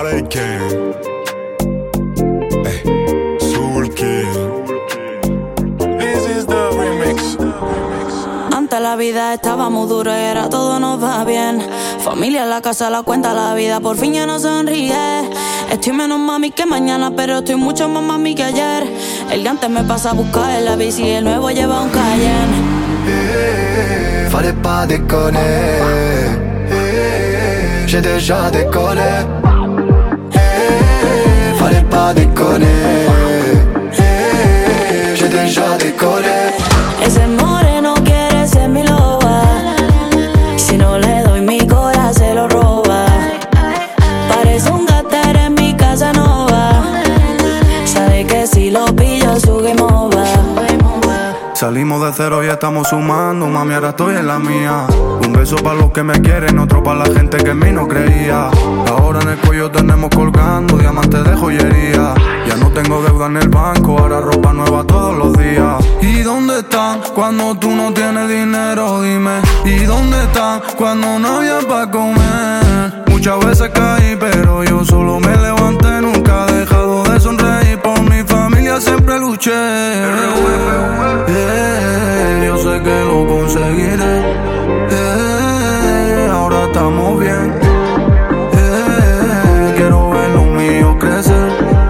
Party King, Soul King. This is the remix. Antes la vida estaba muy dura y ahora todo nos va bien. Familia en la casa, la cuenta la vida, por fin ya no sonríe. Estoy menos mami que mañana, pero estoy mucho más mami que ayer. El de antes me pasa a buscar en la bici y el nuevo lleva un Cayenne. Fallait pas déconner, j'ai déjà décollé. Fallait pas déconner, j'ai déjà décollé. Ese moreno quiere ser mi loba. Si no le doy mi corazón se lo roba. Parece un gater en mi casa nova. Sabe que si lo pillo su game over. Salimos de cero y estamos sumando, mami, ahora estoy en la mía. Un beso para los que me quieren, otro para la gente que en mí no creía. Ahora en el cuello tenemos colgando diamantes de joyería. Ya no tengo deuda en el banco, ahora ropa nueva todos los días. ¿Y dónde están cuando tú no tienes dinero? Dime. ¿Y dónde están cuando no había pa' comer? Muchas veces caí, pero yo solo me levanté. Nunca he dejado de sonreír, por mi familia siempre luché. Yo sé que lo conseguiré. Ahora estamos bien. Quiero ver lo mío crecer.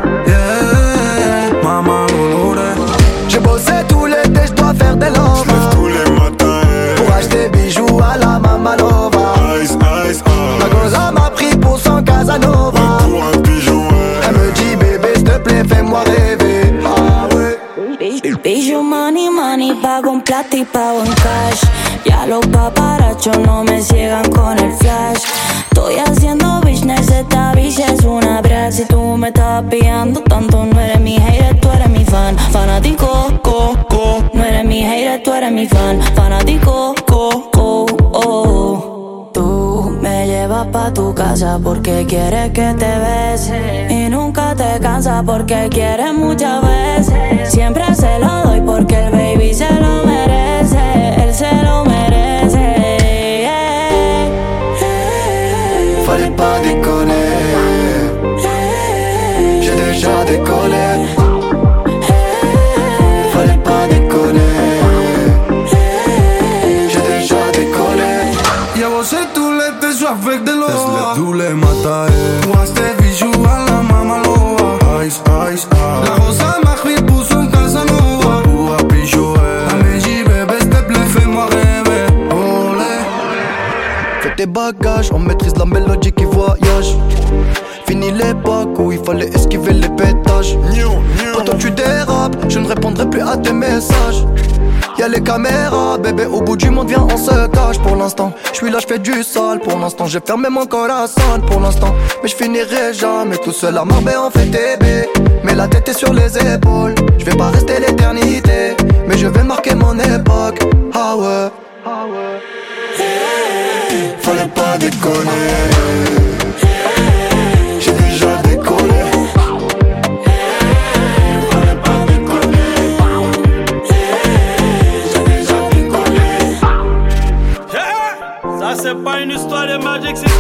Maman, lo logré. J'ai bossé tout l'été, j'dois faire des lovas. J'lève tous les matins, pour acheter bijoux à la Mamalova. Ice, ice, Ma goza m'a pris pour son Casanova. pour un pigeon, Elle me dit bébé s'il te plaît fais-moi rêver. Ah ouais. Bijou money, money, pago en plata y pago en cash. Ya los paparachos no me ciegan con el flash. Estoy haciendo business, esta bitch es una brat. Si tú me estás pillando tanto, no eres mi hater, tú eres mi fan. Fanático, no eres mi hater, tú eres mi fan. Fanático, Tú me llevas pa' tu casa porque quieres que te bese. Y nunca te cansas porque quieres muchas veces. Siempre se lo doy porque el baby se lo merece. Él se lo merece. Fallait pas déconner, j'ai déjà décollé. Fallait pas déconner, j'ai déjà décollé. Llevo ser tout l'été, je avec de l'eau. Laisse-les tous les matins. Pour acheter bijoux à la Mamalova. Ice, ice, ice. La rosa m'a pris pour son Casanova. Pour un pigeon, elle me dit bébé s'il te plaît fais-moi rêver. Olé. Fais tes bagages, on maîtrise la mélodie qui voyage. Fini l'époque où il fallait esquiver les pétages. Pourtant tu dérapes, je ne répondrai plus à tes messages. Y'a les caméras, bébé, au bout du monde, viens, on se cache. Pour l'instant, je suis là, je fais du sale. Pour l'instant, j'ai fermé mon corazon. Pour l'instant, mais je finirai jamais tout seul à Marbella, on fait TB. Mais la tête est sur les épaules. Je vais pas rester l'éternité, mais je vais marquer mon époque. Ah ouais, ah ouais. Fallait pas déconner, j'ai déjà décollé. Ça c'est pas une histoire de Magic System.